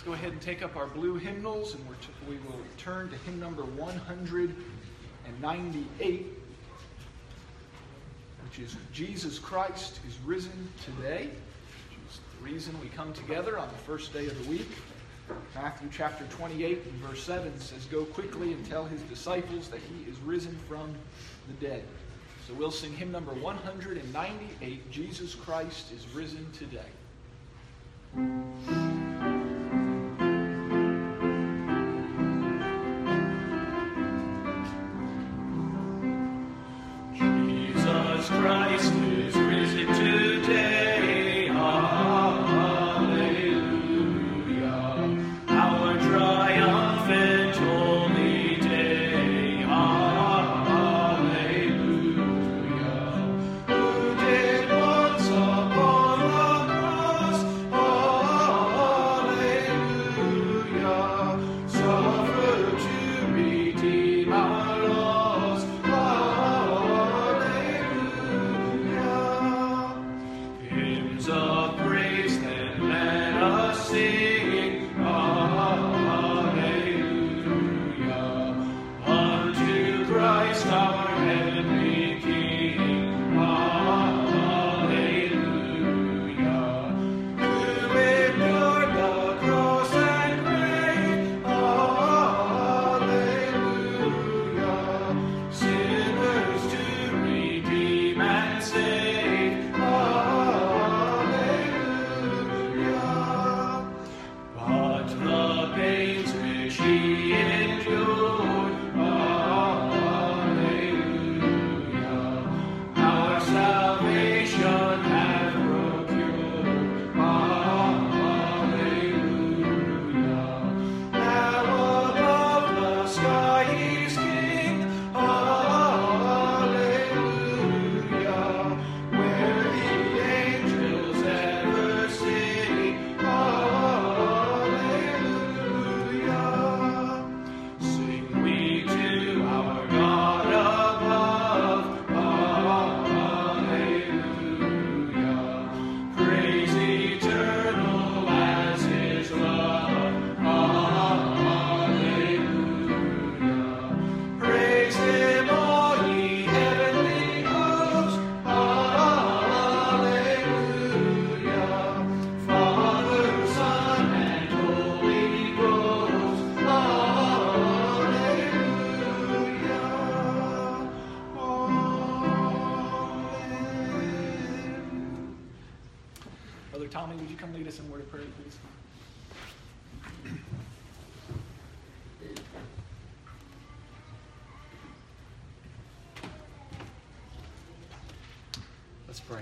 go ahead and take up our blue hymnals, and we will turn to hymn number 198, which is Jesus Christ is Risen Today, which is the reason we come together on the first day of the week. Matthew chapter 28 and verse 7 says, "Go quickly and tell his disciples that he is risen from the dead." So we'll sing hymn number 198, Jesus Christ is Risen Today. Jesus Christ is risen today, hallelujah, our triumphant holy day, hallelujah, who did once upon the cross, hallelujah, suffer to redeem our loss, hymns of praise, then let us sing, hallelujah, unto Christ our heavenly King, hallelujah, who endured the cross and grave, hallelujah, sinners to redeem and save, hallelujah. But the pains which he endured, hallelujah, our salvation hath procured, hallelujah. Now above the sky he's King, hallelujah, where the angels ever sing, hallelujah. Sing we to our God above, hallelujah, praise eternal as his love, hallelujah, praise him all ye heavenly hosts, hallelujah, Father, Son, and Holy Ghost, hallelujah, amen. Brother Tommy, would you come lead us in word of prayer, please? Let's pray.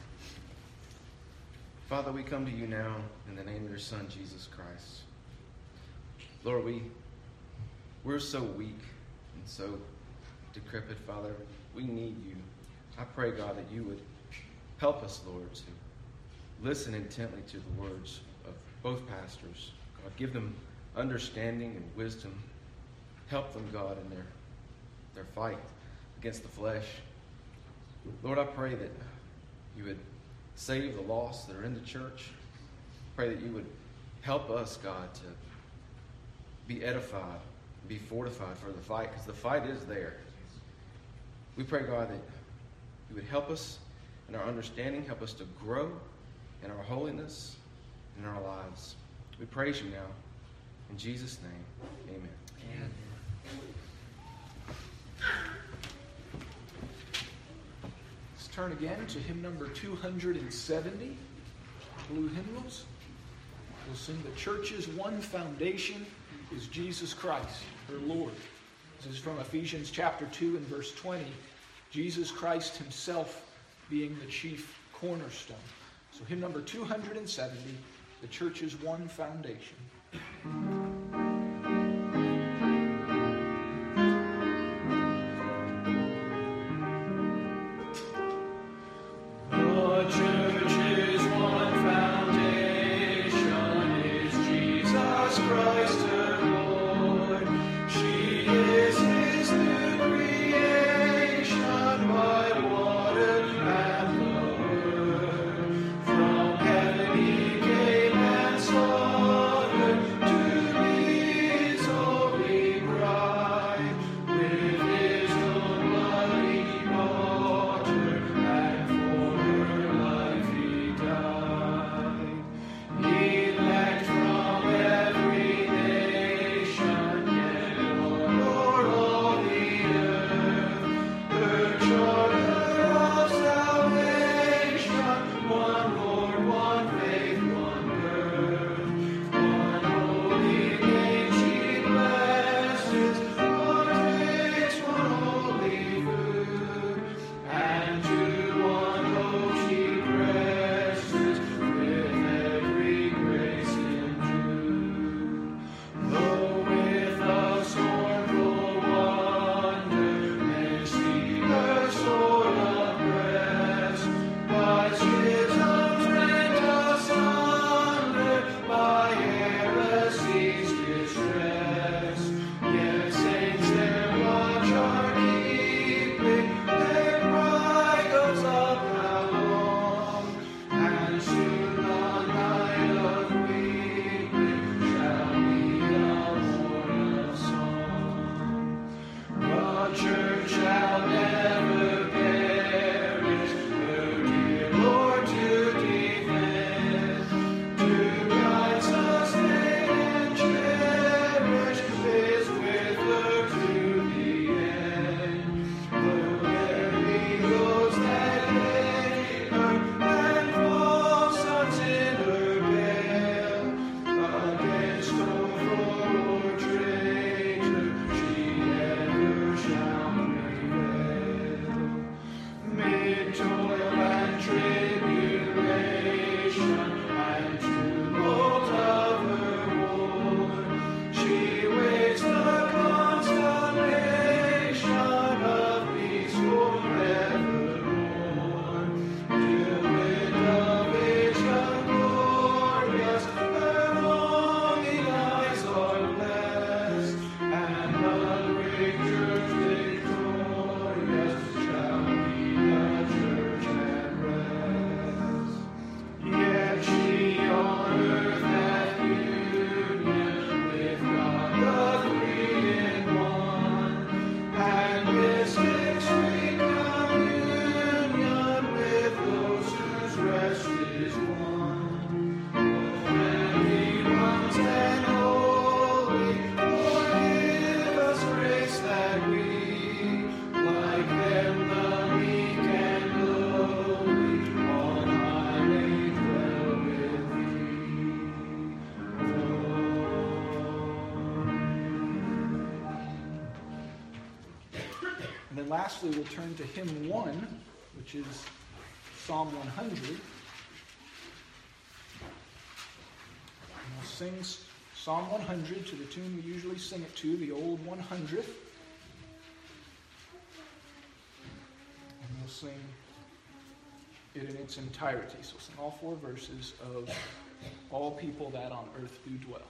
Father, we come to you now in the name of your Son, Jesus Christ. Lord, we're so weak and so decrepit, Father. We need you. I pray, God, that you would help us, Lord, to listen intently to the words of both pastors. God, give them understanding and wisdom. Help them, God, in their fight against the flesh. Lord, I pray that you would save the lost that are in the church. Pray that you would help us, God, to be edified, be fortified for the fight, because the fight is there. We pray, God, that you would help us in our understanding, help us to grow in our holiness, in our lives. We praise you now. In Jesus' name, amen. Amen. Let's turn again to hymn number 270, blue hymnals. We'll sing "The Church's one foundation is Jesus Christ, her Lord." This is from Ephesians chapter 2 and verse 20. Jesus Christ himself being the chief cornerstone. So hymn number 270, "The Church's one foundation." The church's one foundation is Jesus Christ her Lord. She is his new creation by water and the word. From heaven he came and slaughtered lastly, we'll turn to hymn 1, which is Psalm 100. And we'll sing Psalm 100 to the tune we usually sing it to, the old 100th. And we'll sing it in its entirety. So we'll sing all 4 verses of All People That on Earth Do Dwell.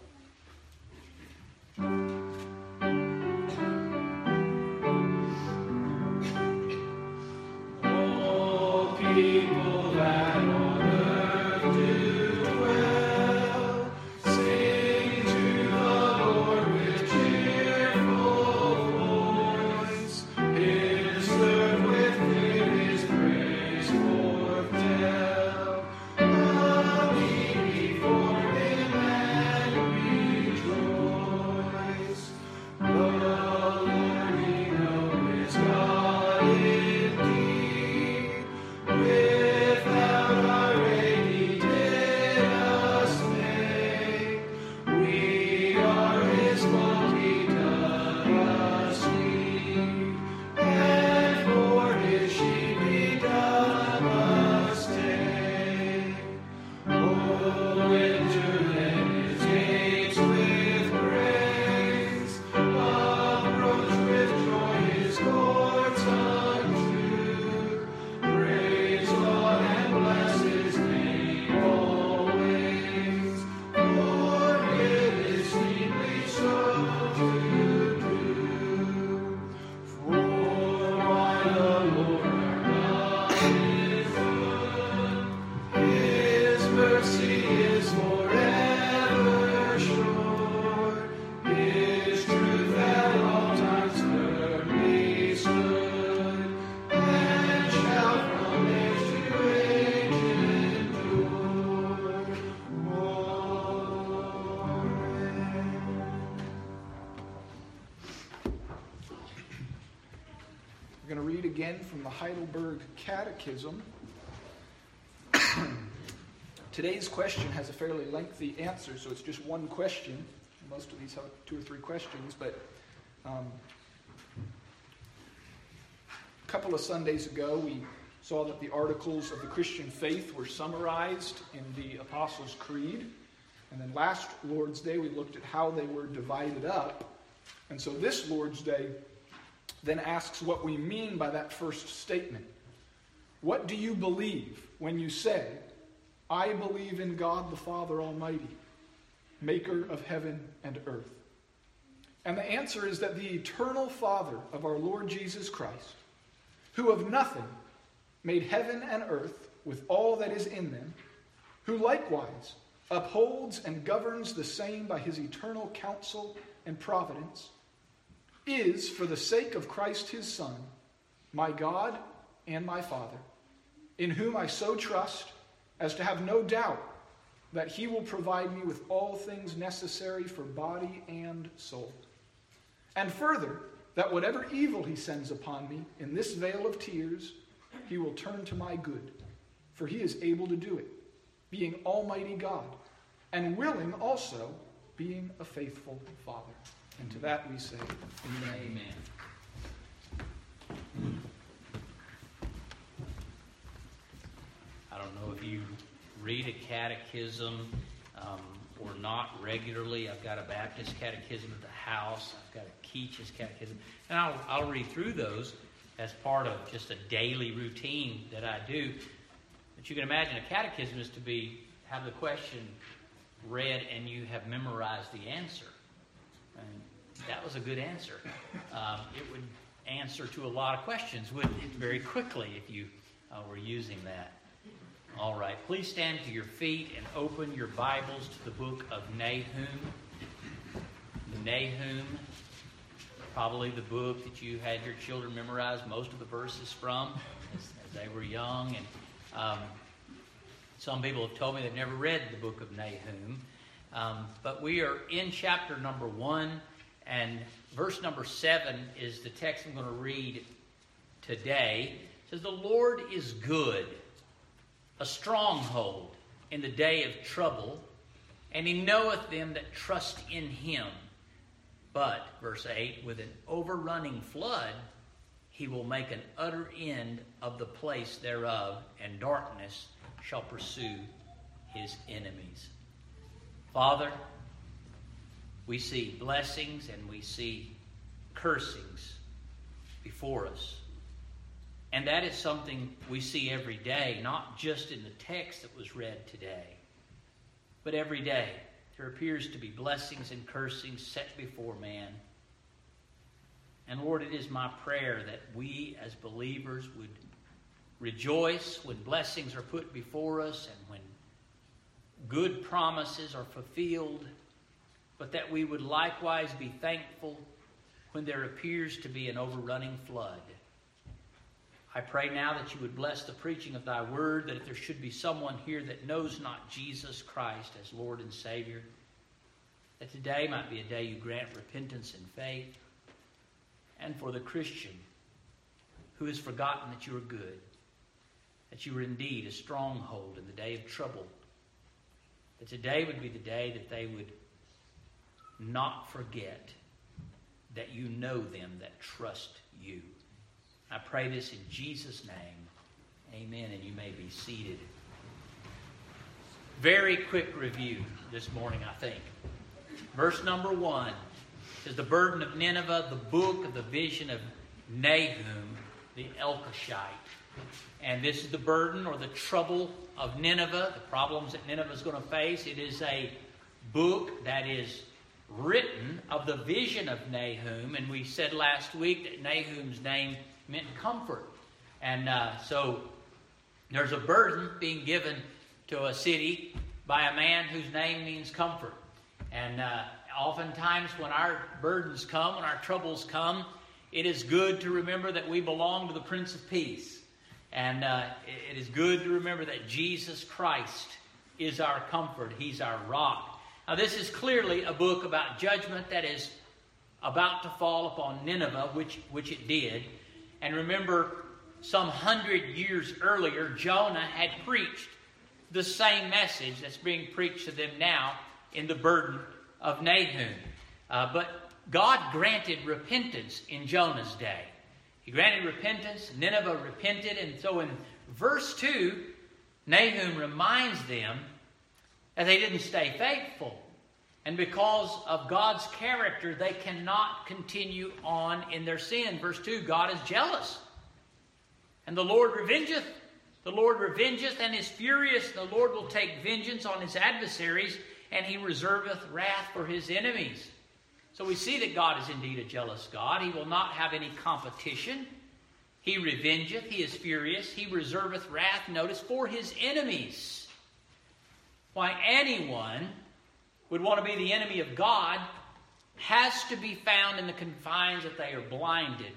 All people that on earth do dwell, sing to the Lord with cheerful voice. His serve with clear his praise forth tell. Coming before him and rejoice. The Lord we know is God indeed. Without our aid he did us make. We are his fault, he doth us lead. And for his sheep he doth us take. Oh, enter then his gates with praise. Approach with joy his courts unto. Praise God and bless his name always. For it is meetly so to do. For why the Lord our God is good, his mercy is forever sure. His truth at all times firmly stood, and shall from age to age endure. Amen. We're going to read again from the Heidelberg Catechism. Today's question has a fairly lengthy answer, so it's just one question. Most of these have 2 or 3 questions, but a couple of Sundays ago we saw that the articles of the Christian faith were summarized in the Apostles' Creed. And then last Lord's Day we looked at how they were divided up. And so this Lord's Day then asks what we mean by that first statement. What do you believe when you say, I believe in God the Father Almighty, maker of heaven and earth? And the answer is that the eternal Father of our Lord Jesus Christ, who of nothing made heaven and earth with all that is in them, who likewise upholds and governs the same by his eternal counsel and providence, is, for the sake of Christ his Son, my God and my Father, in whom I so trust as to have no doubt that he will provide me with all things necessary for body and soul. And further, that whatever evil he sends upon me in this vale of tears, he will turn to my good, for he is able to do it, being Almighty God, and willing also, being a faithful Father. And to that we say, Amen. I don't know if you read a catechism or not regularly. I've got a Baptist catechism at the house. I've got a Keach's catechism. And I'll read through those as part of just a daily routine that I do. But you can imagine a catechism is to have the question read and you have memorized the answer. And that was a good answer. It would answer to a lot of questions, wouldn't it, very quickly if you were using that. All right, please stand to your feet and open your Bibles to the book of Nahum. Nahum, probably the book that you had your children memorize most of the verses from as they were young. And some people have told me they've never read the book of Nahum. But we are in chapter number 1, and verse number 7 is the text I'm going to read today. It says, "The Lord is good, a stronghold in the day of trouble, and he knoweth them that trust in him. But," verse 8, "with an overrunning flood, he he will make an utter end of the place thereof, and darkness shall pursue his enemies. Father, we see blessings and we see cursings before us. And that is something we see every day, not just in the text that was read today, but every day. There appears to be blessings and cursings set before man. And Lord, it is my prayer that we as believers would rejoice when blessings are put before us and when good promises are fulfilled, but that we would likewise be thankful when there appears to be an overrunning flood. I pray now that you would bless the preaching of thy word, that if there should be someone here that knows not Jesus Christ as Lord and Savior, that today might be a day you grant repentance and faith. And for the Christian who has forgotten that you are good, that you are indeed a stronghold in the day of trouble, that today would be the day that they would not forget that you know them that trust you. I pray this in Jesus' name. Amen. And you may be seated. Very quick review this morning, I think. Verse number 1 says, the burden of Nineveh, the book of the vision of Nahum, the Elkoshite. And this is the burden or the trouble of Nineveh, the problems that Nineveh is going to face. It is a book that is written of the vision of Nahum. And we said last week that Nahum's name meant comfort. And so there's a burden being given to a city by a man whose name means comfort. And oftentimes when our burdens come, when our troubles come, it is good to remember that we belong to the Prince of Peace. And it is good to remember that Jesus Christ is our comfort. He's our rock. Now this is clearly a book about judgment that is about to fall upon Nineveh, which it did. And remember, some 100 years earlier, Jonah had preached the same message that's being preached to them now in the burden of Nahum. But God granted repentance in Jonah's day. He granted repentance. Nineveh repented. And so in verse 2, Nahum reminds them that they didn't stay faithful. And because of God's character, they cannot continue on in their sin. Verse 2, God is jealous. And the Lord revengeth. The Lord revengeth and is furious. The Lord will take vengeance on his adversaries, and he reserveth wrath for his enemies. So we see that God is indeed a jealous God. He will not have any competition. He revengeth. He is furious. He reserveth wrath, notice, for his enemies. Why, anyone would want to be the enemy of God has to be found in the confines that they are blinded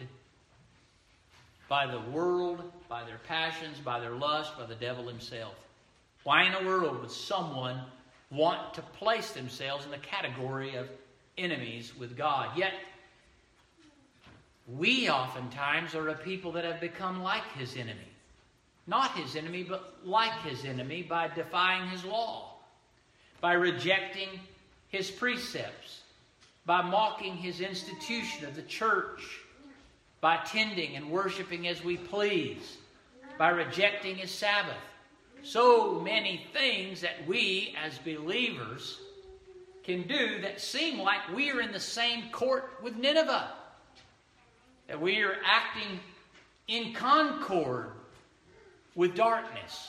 by the world, by their passions, by their lust, by the devil himself. Why in the world would someone want to place themselves in the category of enemies with God? Yet, we oftentimes are a people that have become like his enemy. Not his enemy, but like his enemy by defying his law, by rejecting his precepts, by mocking his institution of the church, by tending and worshiping as we please, by rejecting his Sabbath. So many things that we as believers can do that seem like we are in the same court with Nineveh, that we are acting in concord with darkness.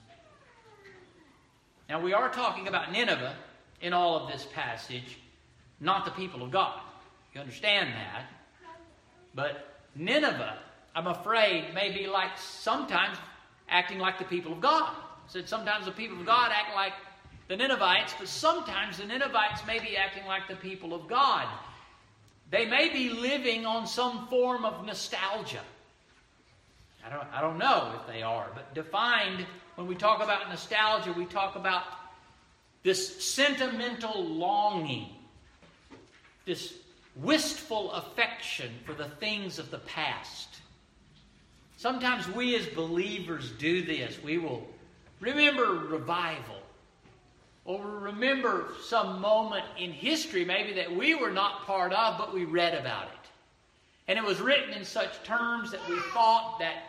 Now we are talking about Nineveh in all of this passage, not the people of God. You understand that? But Nineveh, I'm afraid, may be like sometimes acting like the people of God. I said sometimes the people of God act like the Ninevites, but sometimes the Ninevites may be acting like the people of God. They may be living on some form of nostalgia. I don't know if they are, but defined, when we talk about nostalgia, we talk about this sentimental longing, this wistful affection for the things of the past. Sometimes we as believers do this. We will remember revival, or remember some moment in history maybe that we were not part of, but we read about it. And it was written in such terms that we thought that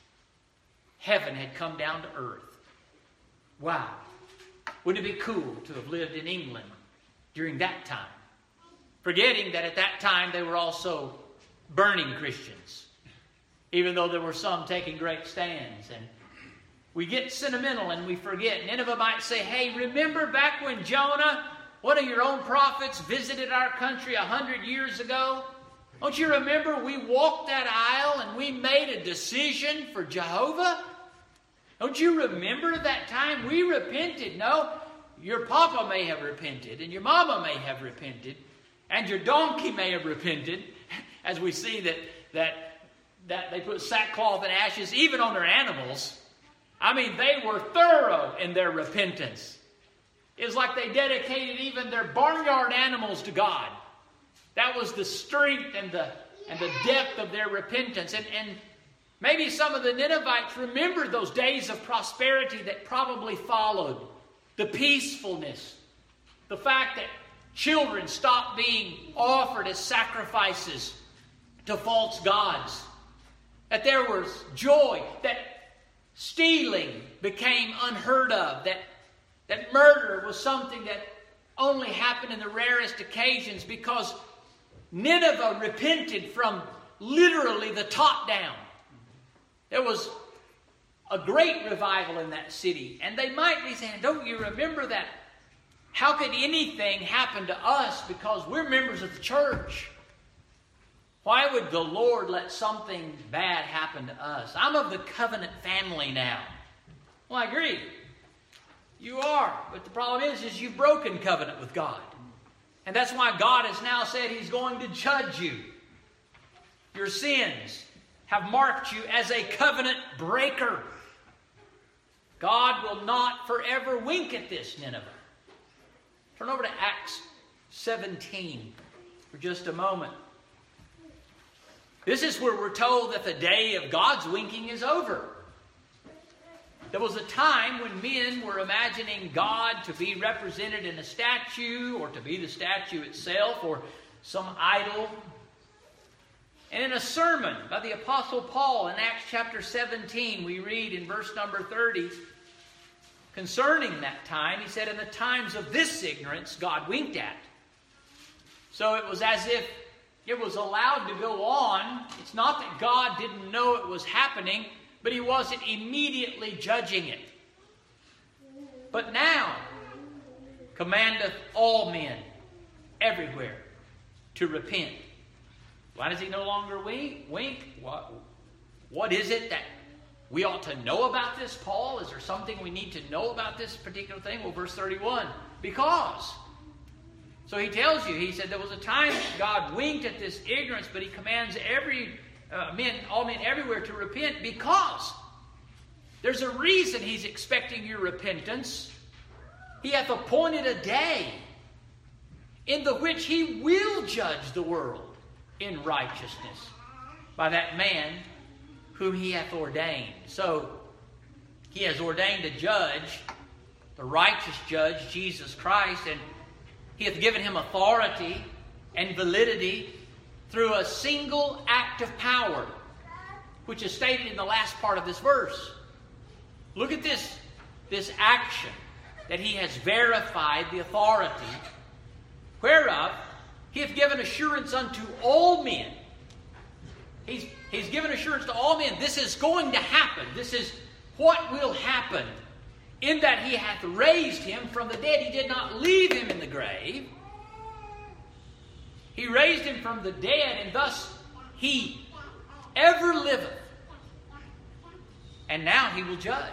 heaven had come down to earth. Wow. Wouldn't it be cool to have lived in England during that time? Forgetting that at that time they were also burning Christians, even though there were some taking great stands. And we get sentimental and we forget. Nineveh might say, hey, remember back when Jonah, one of your own prophets, visited our country 100 years ago? Don't you remember we walked that aisle and we made a decision for Jehovah? Don't you remember that time we repented? No, your papa may have repented, and your mama may have repented, and your donkey may have repented, as we see that they put sackcloth and ashes even on their animals. I mean, they were thorough in their repentance. It was like they dedicated even their barnyard animals to God. That was the strength and the depth of their repentance. And maybe some of the Ninevites remembered those days of prosperity that probably followed. The peacefulness. The fact that children stopped being offered as sacrifices to false gods. That there was joy. That stealing became unheard of. That murder was something that only happened in the rarest occasions because Nineveh repented from literally the top down. There was a great revival in that city. And they might be saying, don't you remember that? How could anything happen to us because we're members of the church? Why would the Lord let something bad happen to us? I'm of the covenant family now. Well, I agree. You are. But the problem is you've broken covenant with God. And that's why God has now said He's going to judge you. Your sins have marked you as a covenant breaker. God will not forever wink at this, Nineveh. Turn over to Acts 17 for just a moment. This is where we're told that the day of God's winking is over. There was a time when men were imagining God to be represented in a statue or to be the statue itself or some idol. And in a sermon by the Apostle Paul in Acts chapter 17, we read in verse number 30, concerning that time, he said, in the times of this ignorance, God winked at. So it was as if it was allowed to go on. It's not that God didn't know it was happening, but He wasn't immediately judging it. But now commandeth all men everywhere to repent. Why does He no longer wink? What is it that we ought to know about this, Paul? Is there something we need to know about this particular thing? Well, verse 31, because. So he tells you, he said there was a time God winked at this ignorance, but He commands all men everywhere to repent because there's a reason He's expecting your repentance. He hath appointed a day in the which He will judge the world in righteousness by that man whom He hath ordained. So He has ordained a judge, the righteous judge, Jesus Christ, and He hath given Him authority and validity through a single act of power, which is stated in the last part of this verse. Look at this action that He has verified the authority, whereof He hath given assurance unto all men. He's given assurance to all men. This is going to happen. This is what will happen, in that He hath raised Him from the dead. He did not leave Him in the grave. He raised Him from the dead, and thus He ever liveth. And now He will judge.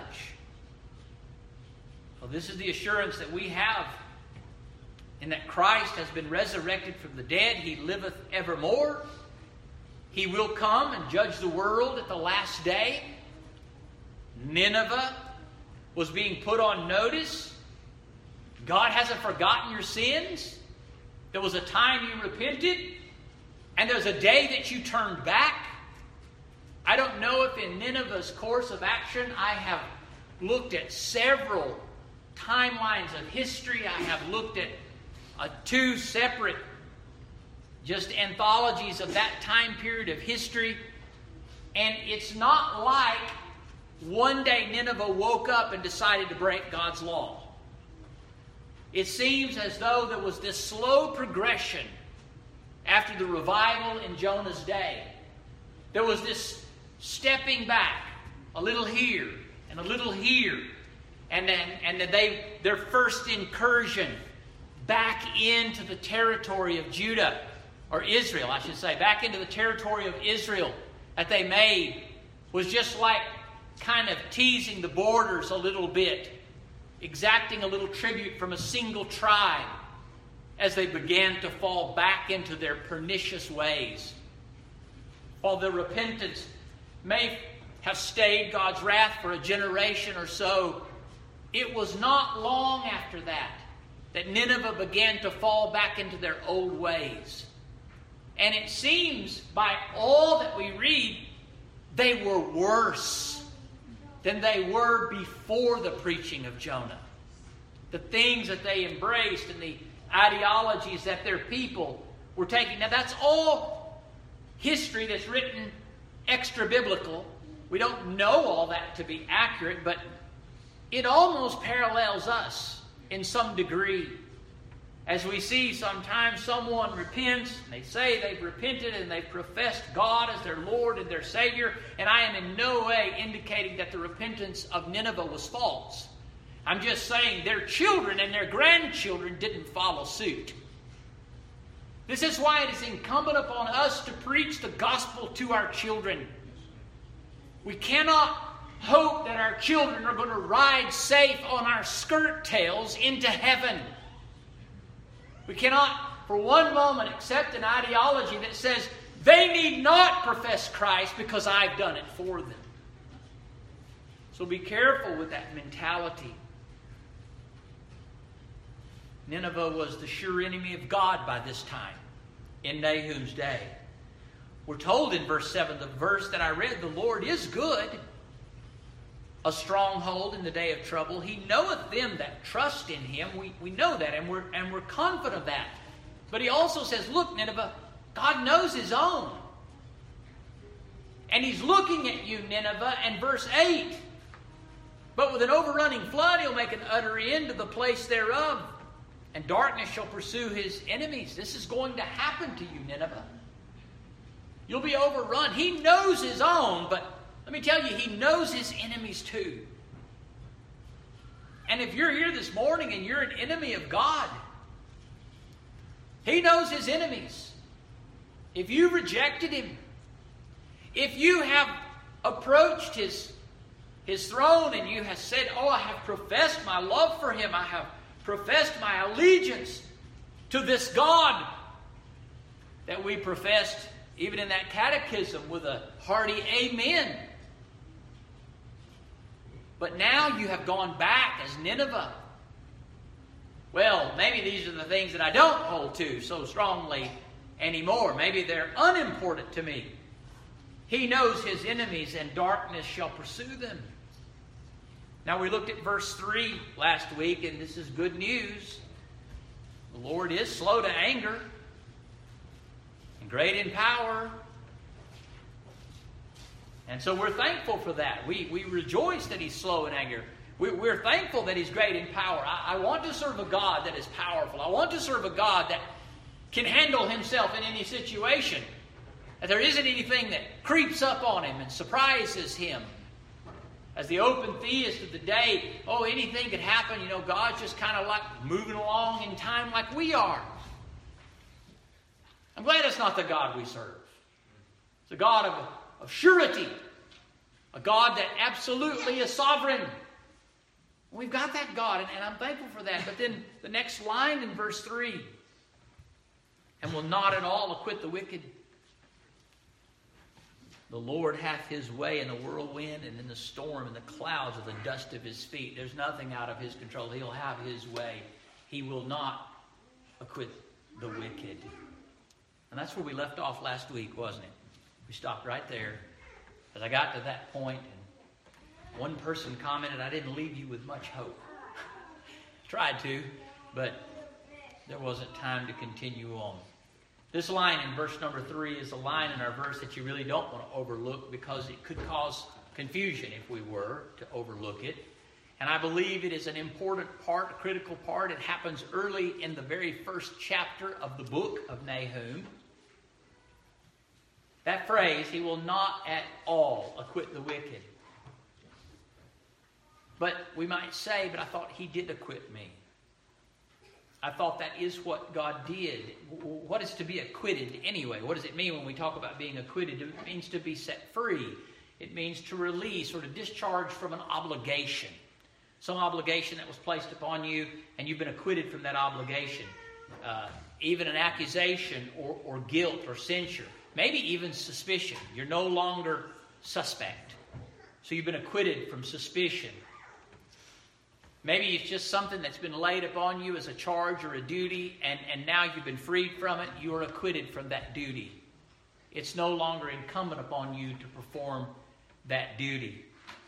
Well, this is the assurance that we have, in that Christ has been resurrected from the dead. He liveth evermore. He will come and judge the world at the last day. Nineveh was being put on notice. God hasn't forgotten your sins. There was a time you repented, and there's a day that you turned back. I don't know if in Nineveh's course of action I have looked at several timelines of history. I have looked at two separate just anthologies of that time period of history. And it's not like one day Nineveh woke up and decided to break God's law. It seems as though there was this slow progression after the revival in Jonah's day. There was this stepping back, a little here and a little here, and then their first incursion back into the territory of Judah, or Israel, I should say, back into the territory of Israel that they made was just like kind of teasing the borders a little bit, exacting a little tribute from a single tribe as they began to fall back into their pernicious ways. While their repentance may have stayed God's wrath for a generation or so, it was not long after that Nineveh began to fall back into their old ways. And it seems, by all that we read, they were worse than they were before the preaching of Jonah. The things that they embraced and the ideologies that their people were taking. Now, that's all history that's written extra-biblical. We don't know all that to be accurate, but it almost parallels us in some degree. As we see sometimes someone repents, and they say they've repented and they've professed God as their Lord and their Savior, and I am in no way indicating that the repentance of Nineveh was false. I'm just saying their children and their grandchildren didn't follow suit. This is why it is incumbent upon us to preach the gospel to our children. We cannot hope that our children are going to ride safe on our skirt tails into heaven. We cannot for one moment accept an ideology that says they need not profess Christ because I've done it for them. So be careful with that mentality. Nineveh was the sure enemy of God by this time, in Nahum's day. We're told in verse 7, the verse that I read, the Lord is good, a stronghold in the day of trouble. He knoweth them that trust in Him. We know that, and we're confident of that. But He also says, look, Nineveh, God knows His own. And He's looking at you, Nineveh, and verse 8, but with an overrunning flood He'll make an utter end to the place thereof, and darkness shall pursue His enemies. This is going to happen to you, Nineveh. You'll be overrun. He knows His own, but let me tell you, He knows His enemies too. And if you're here this morning and you're an enemy of God, He knows His enemies. If you rejected Him, if you have approached His throne and you have said, oh, I have professed my love for Him, I have professed my allegiance to this God that we professed even in that catechism with a hearty amen. But now you have gone back as Nineveh. Well, maybe these are the things that I don't hold to so strongly anymore. Maybe they're unimportant to me. He knows His enemies, and darkness shall pursue them. Now, we looked at verse 3 last week, and this is good news. The Lord is slow to anger and great in power. And so we're thankful for that. We rejoice that He's slow in anger. We're thankful that He's great in power. I want to serve a God that is powerful. I want to serve a God that can handle Himself in any situation. That there isn't anything that creeps up on Him and surprises Him. As the open theist of the day, anything could happen. God's just kind of like moving along in time like we are. I'm glad it's not the God we serve. It's a God of surety. A God that absolutely is sovereign. We've got that God, and I'm thankful for that. But then the next line in verse 3, and will not at all acquit the wicked. The Lord hath His way in the whirlwind and in the storm and the clouds of the dust of His feet. There's nothing out of His control. He'll have His way. He will not acquit the wicked. And that's where we left off last week, wasn't it? We stopped right there. As I got to that point, and one person commented, I didn't leave you with much hope. Tried to, but there wasn't time to continue on. This line in verse number 3 is a line in our verse that you really don't want to overlook because it could cause confusion if we were to overlook it. And I believe it is an important part, a critical part. It happens early in the very first chapter of the book of Nahum. That phrase, he will not at all acquit the wicked. But we might say, but I thought he did acquit me. I thought that is what God did. What is to be acquitted anyway? What does it mean when we talk about being acquitted? It means to be set free. It means to release or to discharge from an obligation. Some obligation that was placed upon you, and you've been acquitted from that obligation. Even an accusation or guilt or censure. Maybe even suspicion. You're no longer suspect. So you've been acquitted from suspicion. Maybe it's just something that's been laid upon you as a charge or a duty, and now you've been freed from it. You are acquitted from that duty. It's no longer incumbent upon you to perform that duty.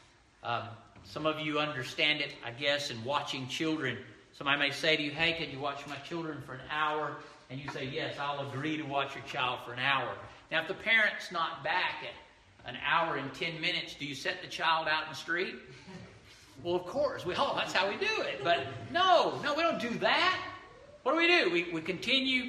Some of you understand it, I guess, in watching children. Somebody may say to you, hey, can you watch my children for an hour? And you say, yes, I'll agree to watch your child for an hour. Now, if the parent's not back at an hour and 10 minutes, do you set the child out in the street? Well, of course. That's how we do it. But no, we don't do that. What do? We continue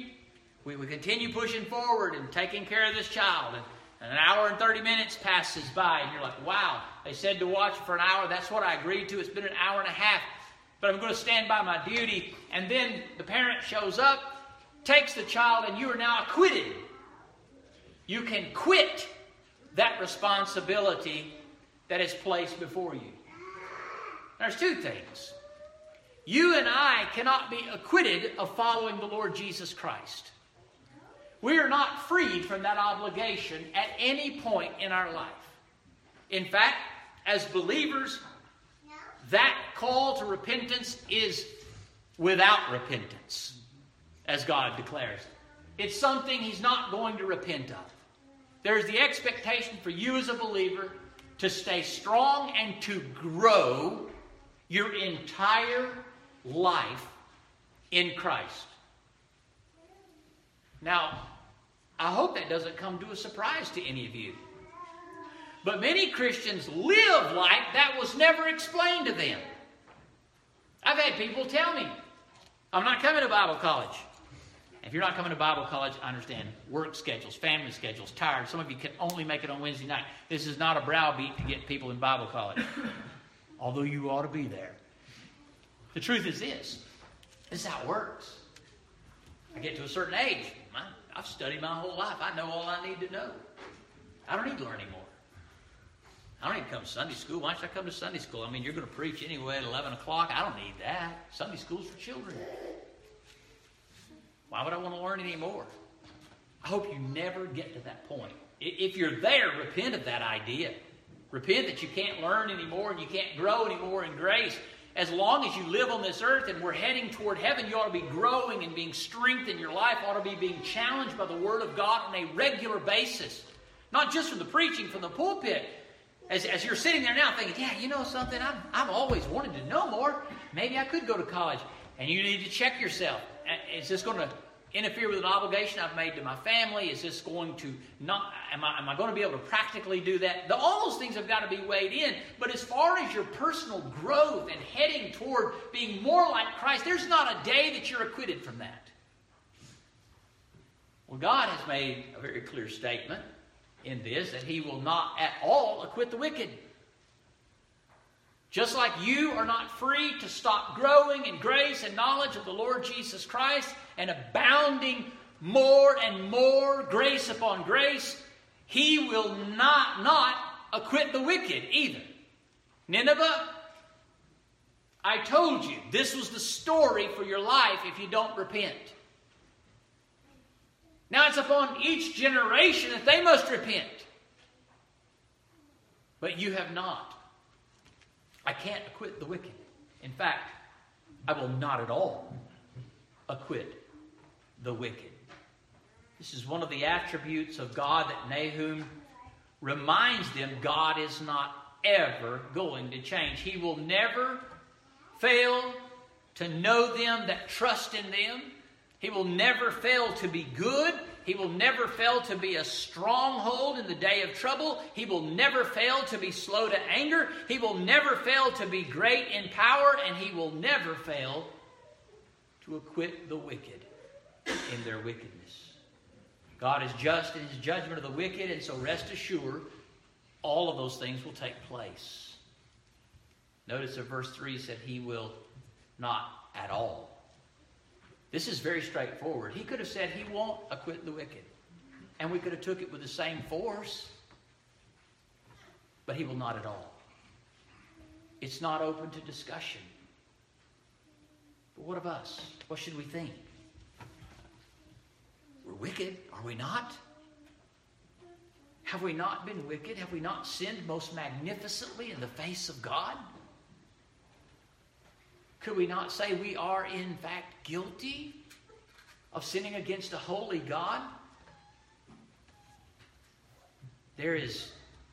pushing forward and taking care of this child. And an hour and 30 minutes passes by, and you're like, wow, they said to watch for an hour. That's what I agreed to. It's been an hour and a half. But I'm going to stand by my duty. And then the parent shows up, takes the child, and you are now acquitted. You can quit that responsibility that is placed before you. There's two things. You and I cannot be acquitted of following the Lord Jesus Christ. We are not freed from that obligation at any point in our life. In fact, as believers, that call to repentance is without repentance, as God declares it. It's something He's not going to repent of. There's the expectation for you as a believer to stay strong and to grow your entire life in Christ. Now, I hope that doesn't come to a surprise to any of you. But many Christians live like that was never explained to them. I've had people tell me, I'm not coming to Bible college. If you're not coming to Bible college, I understand. Work schedules, family schedules, tired. Some of you can only make it on Wednesday night. This is not a browbeat to get people in Bible college. Although you ought to be there. The truth is this. This is how it works. I get to a certain age. I've studied my whole life. I know all I need to know. I don't need to learn anymore. I don't need to come to Sunday school. Why should I come to Sunday school? I mean, you're going to preach anyway at 11 o'clock. I don't need that. Sunday school's for children. Why would I want to learn anymore? I hope you never get to that point. If you're there, repent of that idea. Repent that you can't learn anymore and you can't grow anymore in grace. As long as you live on this earth and we're heading toward heaven, you ought to be growing and being strengthened. Your life ought to be being challenged by the Word of God on a regular basis. Not just from the preaching, from the pulpit. As you're sitting there now thinking, yeah, you know something, I've always wanted to know more. Maybe I could go to college. And you need to check yourself. Is this going to interfere with an obligation I've made to my family? Is this going to not, am I going to be able to practically do that? All those things have got to be weighed in. But as far as your personal growth and heading toward being more like Christ, there's not a day that you're acquitted from that. Well, God has made a very clear statement in this that He will not at all acquit the wicked. Just like you are not free to stop growing in grace and knowledge of the Lord Jesus Christ and abounding more and more grace upon grace, He will not acquit the wicked either. Nineveh, I told you, this was the story for your life if you don't repent. Now it's upon each generation that they must repent. But you have not. I can't acquit the wicked. In fact, I will not at all acquit the wicked. This is one of the attributes of God that Nahum reminds them God is not ever going to change. He will never fail to know them that trust in them. He will never fail to be good. He will never fail to be a stronghold in the day of trouble. He will never fail to be slow to anger. He will never fail to be great in power. And He will never fail to acquit the wicked in their wickedness. God is just in His judgment of the wicked, and so rest assured, all of those things will take place. Notice that verse 3 said He will not at all. This is very straightforward. He could have said He won't acquit the wicked, and we could have took it with the same force, but He will not at all. It's not open to discussion. But what of us? What should we think? We're wicked, are we not? Have we not been wicked? Have we not sinned most magnificently in the face of God? Could we not say we are in fact guilty of sinning against a holy God? There is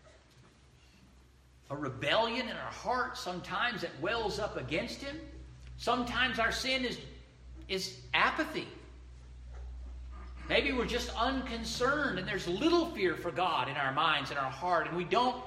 a rebellion in our heart sometimes that wells up against Him. Sometimes our sin is apathy. Maybe we're just unconcerned and there's little fear for God in our minds and our heart, and we don't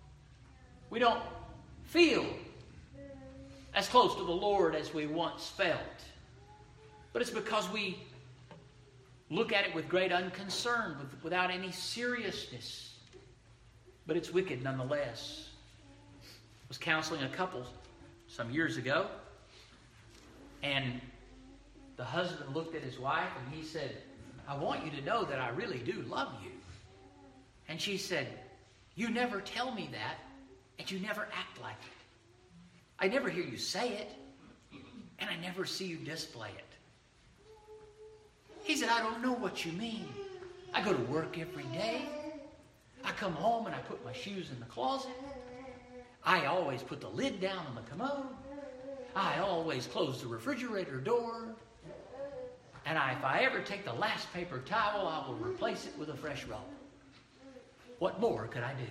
feel as close to the Lord as we once felt. But it's because we look at it with great unconcern, without any seriousness. But it's wicked nonetheless. I was counseling a couple some years ago, and the husband looked at his wife and he said, "I want you to know that I really do love you." And she said, "You never tell me that, and you never act like it. I never hear you say it, and I never see you display it." He said, "I don't know what you mean. I go to work every day. I come home and I put my shoes in the closet. I always put the lid down on the commode. I always close the refrigerator door. And if I ever take the last paper towel, I will replace it with a fresh roll. What more could I do?"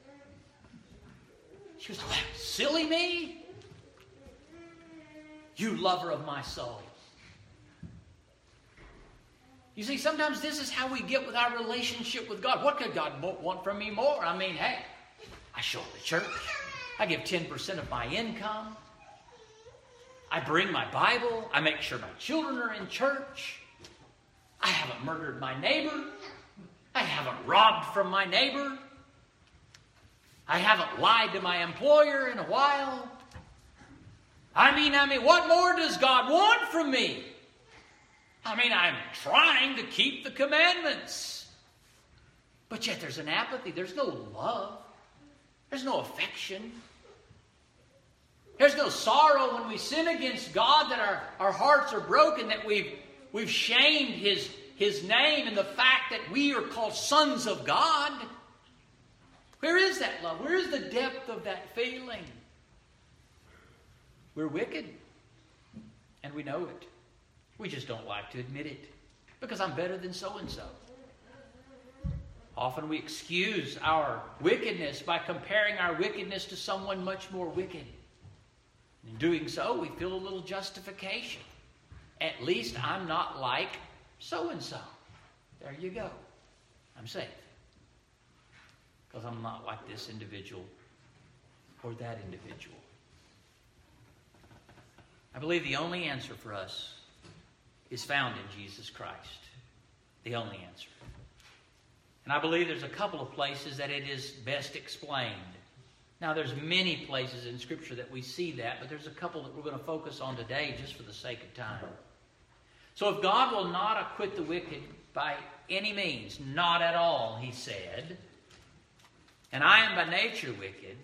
She was like, "Silly me? You lover of my soul." You see, sometimes this is how we get with our relationship with God. What could God want from me more? I mean, hey, I show up at church. I give 10% of my income. I bring my Bible. I make sure my children are in church. I haven't murdered my neighbor. I haven't robbed from my neighbor. I haven't lied to my employer in a while. I mean, what more does God want from me? I'm trying to keep the commandments. But yet there's an apathy. There's no love. There's no affection. There's no sorrow when we sin against God, that our hearts are broken, that we've shamed His name and the fact that we are called sons of God. Where is that love? Where is the depth of that feeling? We're wicked, and we know it. We just don't like to admit it, because I'm better than so-and-so. Often we excuse our wickedness by comparing our wickedness to someone much more wicked. In doing so, we feel a little justification. At least I'm not like so-and-so. There you go. I'm safe. Because I'm not like this individual or that individual. I believe the only answer for us is found in Jesus Christ. The only answer. And I believe there's a couple of places that it is best explained. Now, there's many places in Scripture that we see that, but there's a couple that we're going to focus on today just for the sake of time. So if God will not acquit the wicked by any means, not at all, He said, and I am by nature wicked,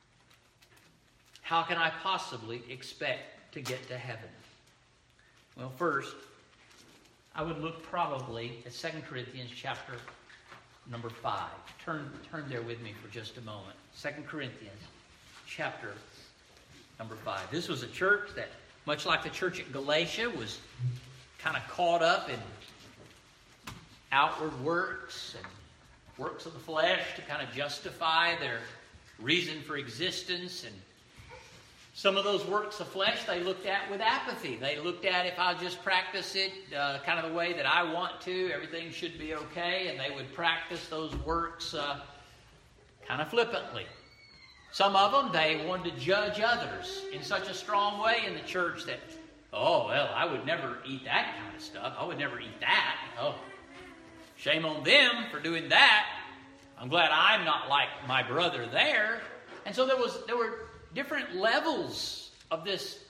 how can I possibly expect to get to heaven? Well, first, I would look probably at 2 Corinthians chapter number 5. Turn there with me for just a moment. 2 Corinthians chapter number 5. This was a church that, much like the church at Galatia, was kind of caught up in outward works and works of the flesh to kind of justify their reason for existence. And Some of those works of flesh they looked at with apathy. They looked at, if I just practice it kind of the way that I want to, everything should be okay, and they would practice those works kind of flippantly. Some of them, they wanted to judge others in such a strong way in the church that, oh, well, I would never eat that kind of stuff. I would never eat that. Oh, shame on them for doing that. I'm glad I'm not like my brother there. And so there were different levels of this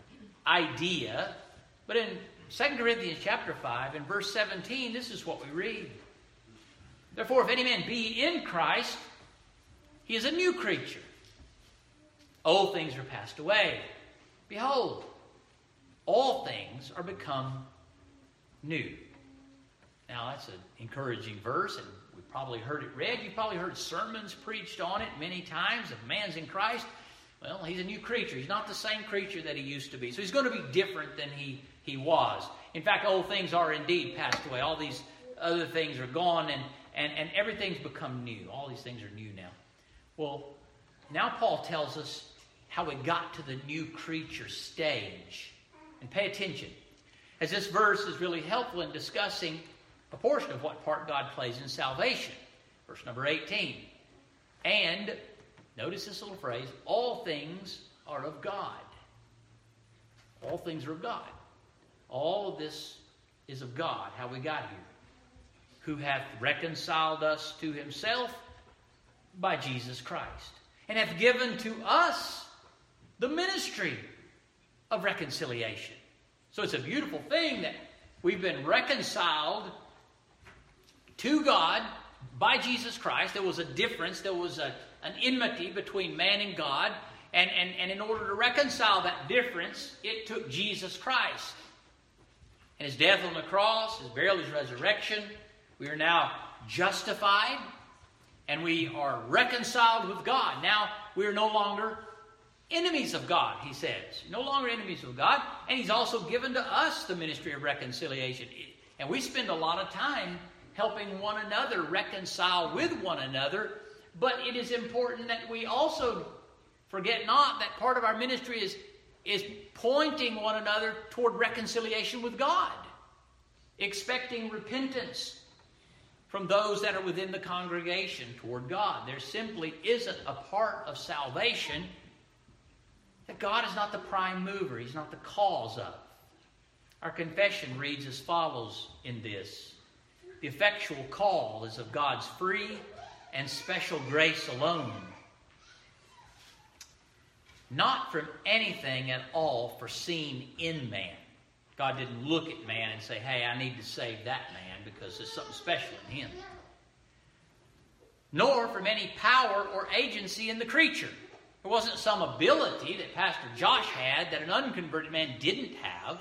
idea. But in 2 Corinthians chapter 5, in verse 17, this is what we read. Therefore, if any man be in Christ, he is a new creature. Old things are passed away. Behold, all things are become new. Now, that's an encouraging verse, and we've probably heard it read. You've probably heard sermons preached on it many times. If man's in Christ, well, he's a new creature. He's not the same creature that he used to be. So he's going to be different than he was. In fact, old things are indeed passed away. All these other things are gone, and everything's become new. All these things are new now. Well, now Paul tells us how we got to the new creature stage. And pay attention, as this verse is really helpful in discussing a portion of what part God plays in salvation. Verse number 18. And, notice this little phrase, all things are of God. All things are of God. All of this is of God, how we got here. Who hath reconciled us to himself by Jesus Christ, and hath given to us the ministry of reconciliation. So it's a beautiful thing that we've been reconciled to God by Jesus Christ. There was a difference. There was an enmity between man and God. And in order to reconcile that difference, it took Jesus Christ. And his death on the cross, his burial, his resurrection, we are now justified and we are reconciled with God. Now we are no longer enemies of God, he says. No longer enemies of God. And he's also given to us the ministry of reconciliation. And we spend a lot of time helping one another reconcile with one another. But it is important that we also forget not that part of our ministry is pointing one another toward reconciliation with God. Expecting repentance from those that are within the congregation toward God. There simply isn't a part of salvation that God is not the prime mover. He's not the cause of. Our confession reads as follows in this. The effectual call is of God's free and special grace alone. Not from anything at all foreseen in man. God didn't look at man and say, hey, I need to save that man because there's something special in him. Nor from any power or agency in the creature. There wasn't some ability that Pastor Josh had that an unconverted man didn't have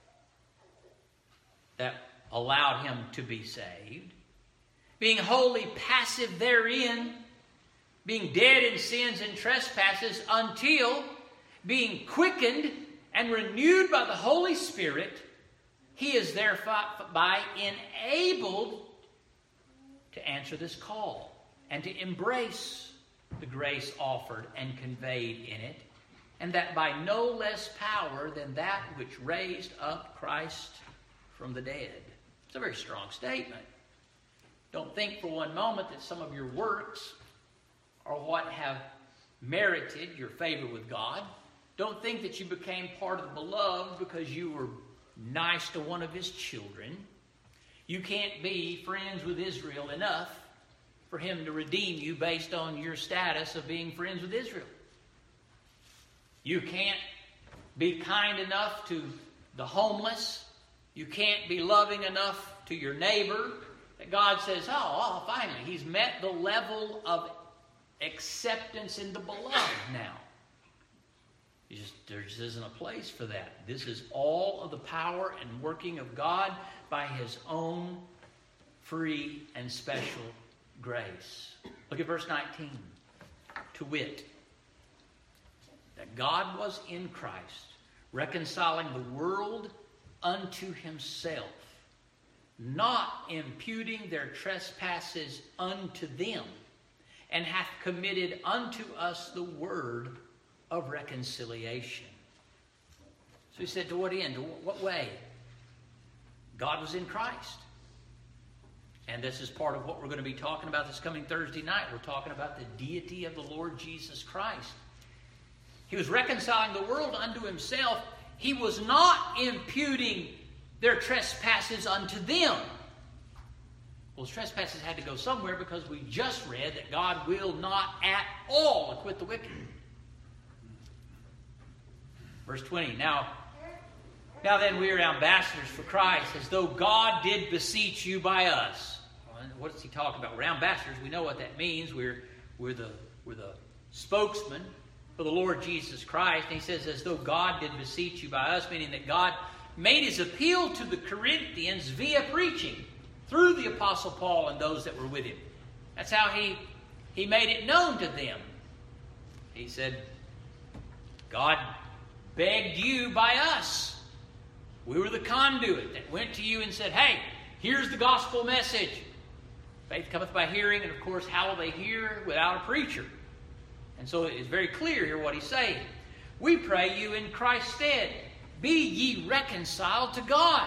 that allowed him to be saved. Being wholly passive therein, being dead in sins and trespasses until being quickened and renewed by the Holy Spirit, he is thereby enabled to answer this call and to embrace the grace offered and conveyed in it, and that by no less power than that which raised up Christ from the dead. It's a very strong statement. Don't think for one moment that some of your works are what have merited your favor with God. Don't think that you became part of the beloved because you were nice to one of his children. You can't be friends with Israel enough for him to redeem you based on your status of being friends with Israel. You can't be kind enough to the homeless. You can't be loving enough to your neighbor that God says, oh, finally, he's met the level of acceptance in the beloved now. There just isn't a place for that. This is all of the power and working of God by his own free and special grace. Look at verse 19. To wit, that God was in Christ, reconciling the world unto himself, not imputing their trespasses unto them, and hath committed unto us the word of reconciliation. So he said, to what end? To what way? God was in Christ. And this is part of what we're going to be talking about this coming Thursday night. We're talking about the deity of the Lord Jesus Christ. He was reconciling the world unto himself. He was not imputing their trespasses unto them. Well, those trespasses had to go somewhere, because we just read that God will not at all acquit the wicked. Verse 20, Now then, we are ambassadors for Christ, as though God did beseech you by us. Well, what does he talk about? We're ambassadors. We know what that means. We're the spokesman for the Lord Jesus Christ. And he says, as though God did beseech you by us, meaning that God made his appeal to the Corinthians via preaching through the Apostle Paul and those that were with him. That's how he made it known to them. He said, God begged you by us. We were the conduit that went to you and said, hey, here's the gospel message. Faith cometh by hearing, and of course, how will they hear without a preacher? And so it is very clear here what he's saying. We pray you in Christ's stead, be ye reconciled to God.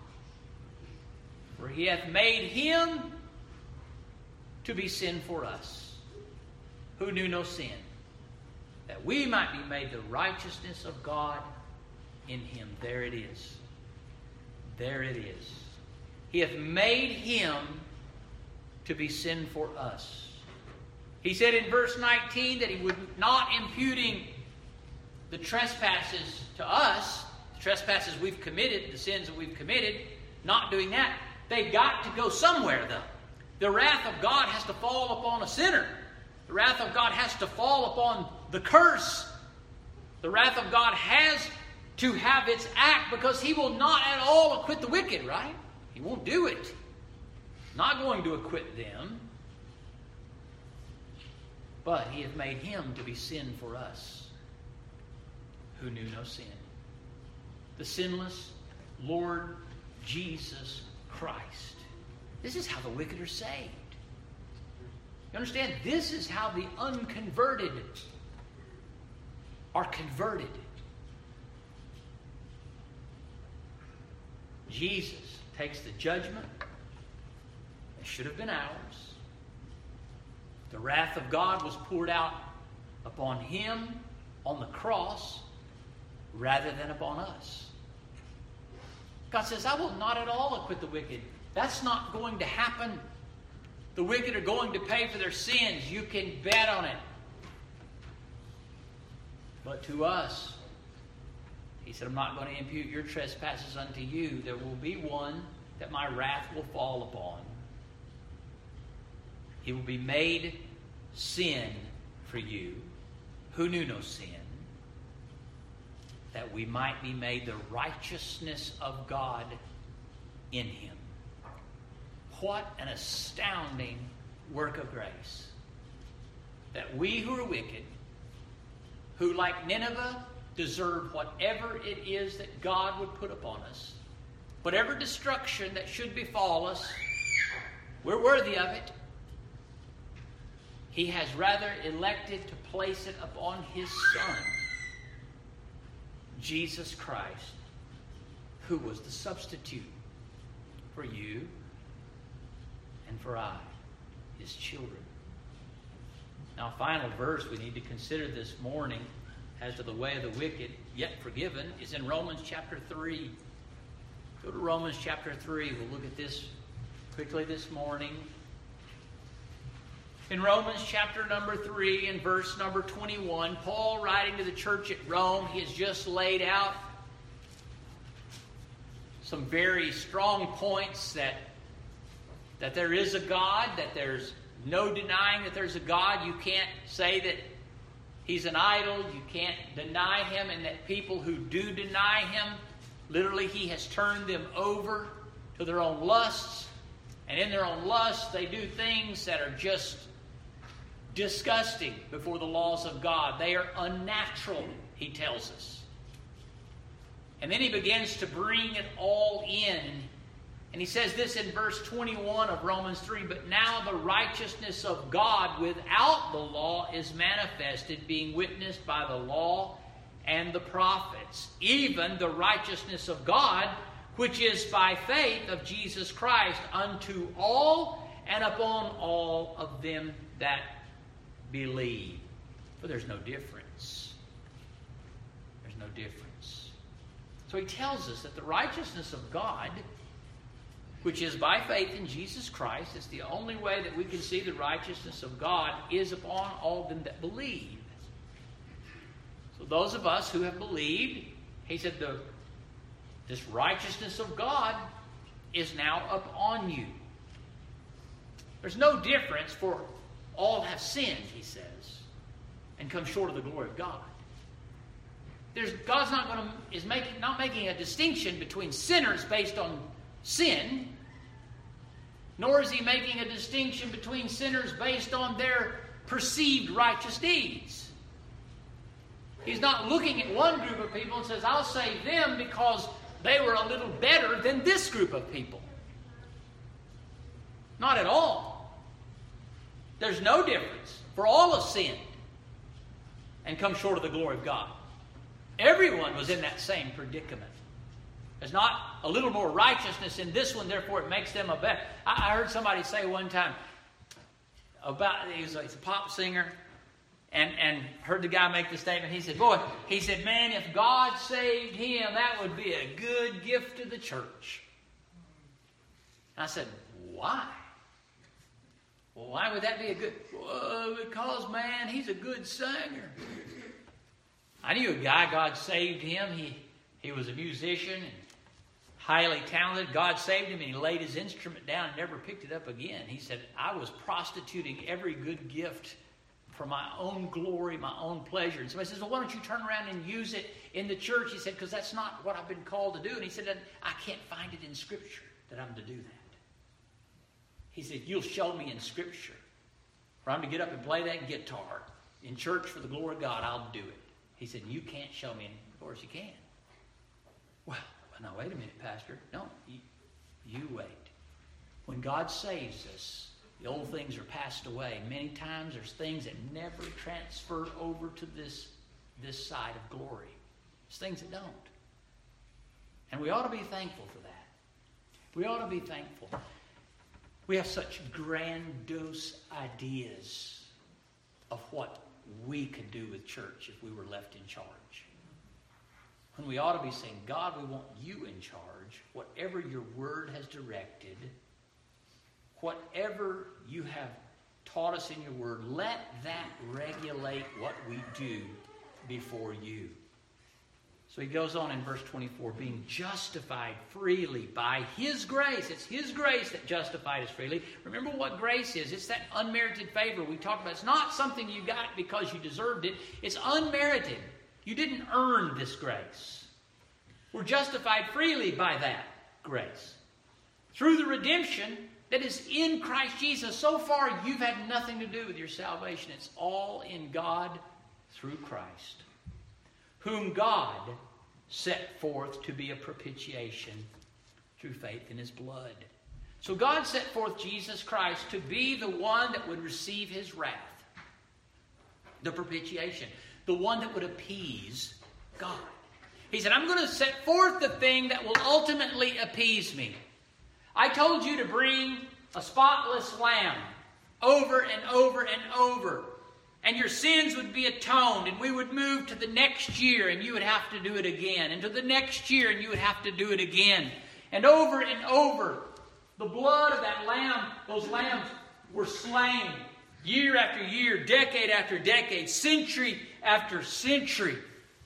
For he hath made him to be sin for us, who knew no sin, that we might be made the righteousness of God in him. There it is. There it is. He hath made him to be sin for us. He said in verse 19 that he would not imputing the trespasses to us, the trespasses we've committed, the sins that we've committed, not doing that. They've got to go somewhere, though. The wrath of God has to fall upon a sinner. The wrath of God has to fall upon the curse. The wrath of God has to have its act, because he will not at all acquit the wicked, right? He won't do it. Not going to acquit them. But he hath made him to be sin for us, who knew no sin. The sinless Lord Jesus Christ. This is how the wicked are saved. You understand? This is how the unconverted are converted. Jesus takes the judgment that should have been ours. The wrath of God was poured out upon him on the cross rather than upon us. God says, I will not at all acquit the wicked. That's not going to happen. The wicked are going to pay for their sins. You can bet on it. But to us, he said, I'm not going to impute your trespasses unto you. There will be one that my wrath will fall upon. He will be made sin for you, who knew no sin, that we might be made the righteousness of God in him. What an astounding work of grace. That we who are wicked, who like Nineveh deserve whatever it is that God would put upon us, whatever destruction that should befall us, we're worthy of it. He has rather elected to place it upon his Son, Jesus Christ, who was the substitute for you and for I, his children. Now, a final verse we need to consider this morning as to the way of the wicked, yet forgiven, is in Romans chapter 3. Go to Romans chapter 3. We'll look at this quickly this morning. In Romans chapter number 3 and verse number 21, Paul, writing to the church at Rome, he has just laid out some very strong points that there is a God, that there's no denying that there's a God. You can't say that he's an idol. You can't deny him, and that people who do deny him, literally he has turned them over to their own lusts. And in their own lusts, they do things that are just disgusting before the laws of God. They are unnatural, he tells us. And then he begins to bring it all in And he says this in verse 21 of Romans 3, "But now the righteousness of God without the law is manifested, being witnessed by the law and the prophets, even the righteousness of God, which is by faith of Jesus Christ unto all and upon all of them that believe." For there's no difference. There's no difference. So he tells us that the righteousness of God, which is by faith in Jesus Christ, is the only way that we can see the righteousness of God, is upon all them that believe. So those of us who have believed, he said, this righteousness of God is now upon you. There's no difference, for all have sinned, he says, and come short of the glory of God. God's not making a distinction between sinners based on sin, nor is he making a distinction between sinners based on their perceived righteous deeds. He's not looking at one group of people and says, I'll save them because they were a little better than this group of people. Not at all. There's no difference, for all have sinned and come short of the glory of God. Everyone was in that same predicament. There's not a little more righteousness in this one, therefore it makes them a better. I heard somebody say one time about, he's a pop singer, and heard the guy make the statement. He said, man, if God saved him, that would be a good gift to the church. And I said, why? Well, why would that be a good? Well, because, man, he's a good singer. I knew a guy, God saved him. He was a musician and highly talented. God saved him, and he laid his instrument down and never picked it up again. He said, I was prostituting every good gift for my own glory, my own pleasure. And somebody says, well, why don't you turn around and use it in the church? He said, because that's not what I've been called to do. And he said, I can't find it in Scripture that I'm to do that. He said, you'll show me in Scripture where I'm to get up and play that guitar in church for the glory of God. I'll do it. He said, you can't show me. And of course you can. Well, now wait a minute, Pastor. No, you wait. When God saves us, the old things are passed away. Many times there's things that never transfer over to this side of glory. There's things that don't. And we ought to be thankful for that. We ought to be thankful. We have such grandiose ideas of what we could do with church if we were left in charge. When we ought to be saying, God, we want you in charge. Whatever your word has directed, whatever you have taught us in your word, let that regulate what we do before you. So he goes on in verse 24, being justified freely by his grace. It's his grace that justified us freely. Remember what grace is. It's that unmerited favor we talked about. It's not something you got because you deserved it. It's unmerited. You didn't earn this grace. We're justified freely by that grace. Through the redemption that is in Christ Jesus. So far, you've had nothing to do with your salvation. It's all in God through Christ, whom God set forth to be a propitiation through faith in his blood. So God set forth Jesus Christ to be the one that would receive his wrath, the propitiation, the one that would appease God. He said, I'm going to set forth the thing that will ultimately appease me. I told you to bring a spotless lamb over and over and over. And your sins would be atoned, and we would move to the next year, and you would have to do it again. And to the next year, and you would have to do it again. And over, the blood of that lamb, those lambs were slain year after year, decade after decade, century after century.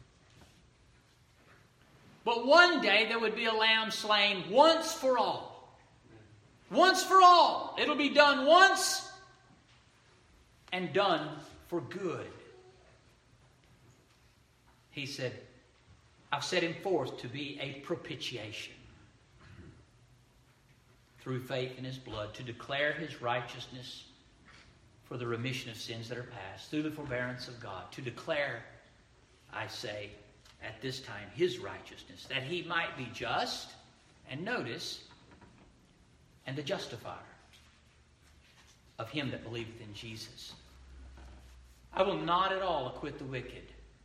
But one day there would be a lamb slain once for all. Once for all. It'll be done once and done for good. He said, I've set him forth to be a propitiation through faith in his blood, to declare his righteousness for the remission of sins that are past, through the forbearance of God, to declare, I say, at this time, his righteousness, that he might be just, and notice, and the justifier of him that believeth in Jesus. I will not at all acquit the wicked.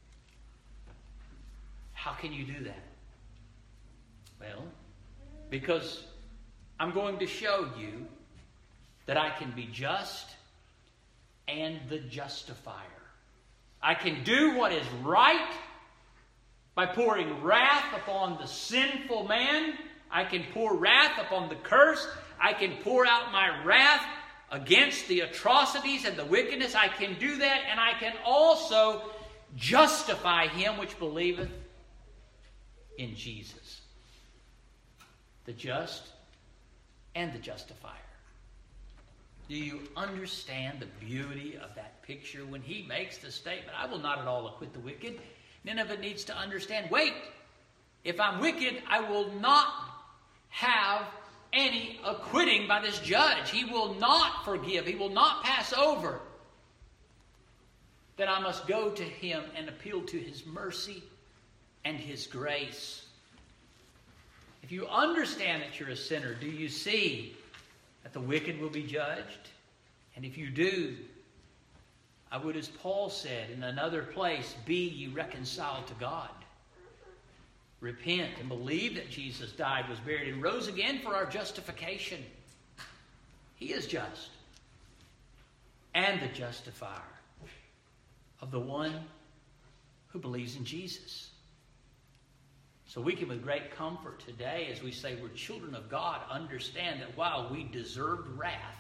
How can you do that? Well, because I'm going to show you that I can be just and the justifier. I can do what is right by pouring wrath upon the sinful man. I can pour wrath upon the curse. I can pour out my wrath against the atrocities and the wickedness. I can do that, and I can also justify him which believeth in Jesus, the just and the justifier. Do you understand the beauty of that picture when he makes the statement, I will not at all acquit the wicked? Nineveh needs to understand, wait, if I'm wicked, I will not have any acquitting by this judge. He will not forgive. He will not pass over. Then I must go to him and appeal to his mercy and his grace. If you understand that you're a sinner, do you see that the wicked will be judged? And if you do, I would, as Paul said in another place, be ye reconciled to God. Repent and believe that Jesus died, was buried, and rose again for our justification. He is just and the justifier of the one who believes in Jesus. So we can, with great comfort today, as we say we're children of God, understand that while we deserved wrath,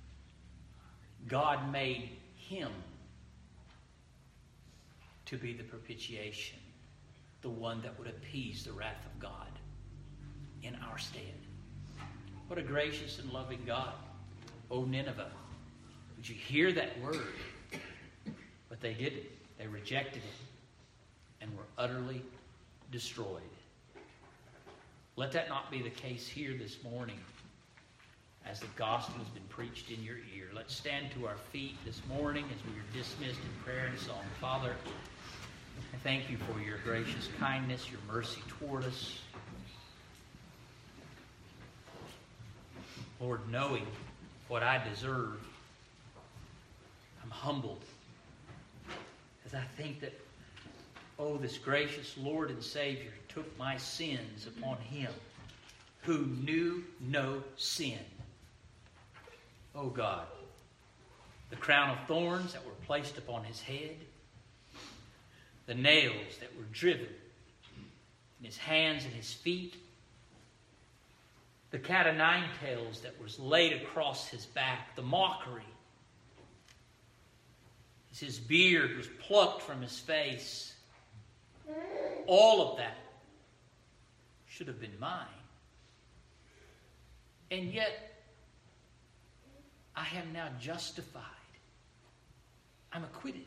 God made him to be the propitiation, the one that would appease the wrath of God in our stead. What a gracious and loving God. O Nineveh, would you hear that word? But they didn't. They rejected it and were utterly destroyed. Let that not be the case here this morning as the gospel has been preached in your ear. Let's stand to our feet this morning as we are dismissed in prayer and song. Father, I thank you for your gracious kindness, your mercy toward us. Lord, knowing what I deserve, I'm humbled as I think that, oh, this gracious Lord and Savior took my sins upon him who knew no sin. Oh God, the crown of thorns that were placed upon his head, the nails that were driven in his hands and his feet, the cat o' nine tails that was laid across his back, the mockery as his beard was plucked from his face. All of that should have been mine. And yet, I am now justified. I'm acquitted.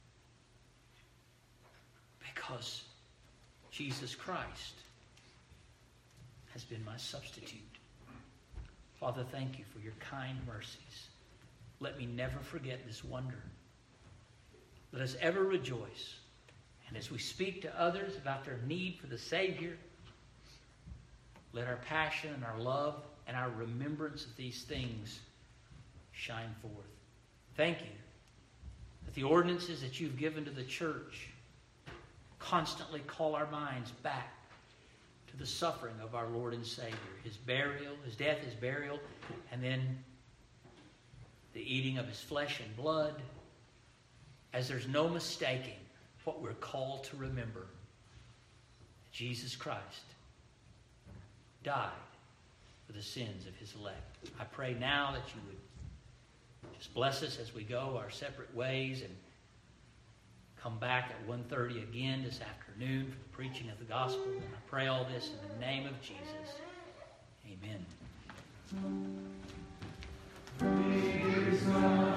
Because Jesus Christ has been my substitute. Father, thank you for your kind mercies. Let me never forget this wonder. Let us ever rejoice. And as we speak to others about their need for the Savior, let our passion and our love and our remembrance of these things shine forth. Thank you that the ordinances that you've given to the church constantly call our minds back to the suffering of our Lord and Savior, his burial, his death, his burial, and then the eating of his flesh and blood, as there's no mistaking what we're called to remember. Jesus Christ died for the sins of his elect. I pray now that you would just bless us as we go our separate ways and come back at 1:30 again this afternoon for the preaching of the gospel. And I pray all this in the name of Jesus. Amen.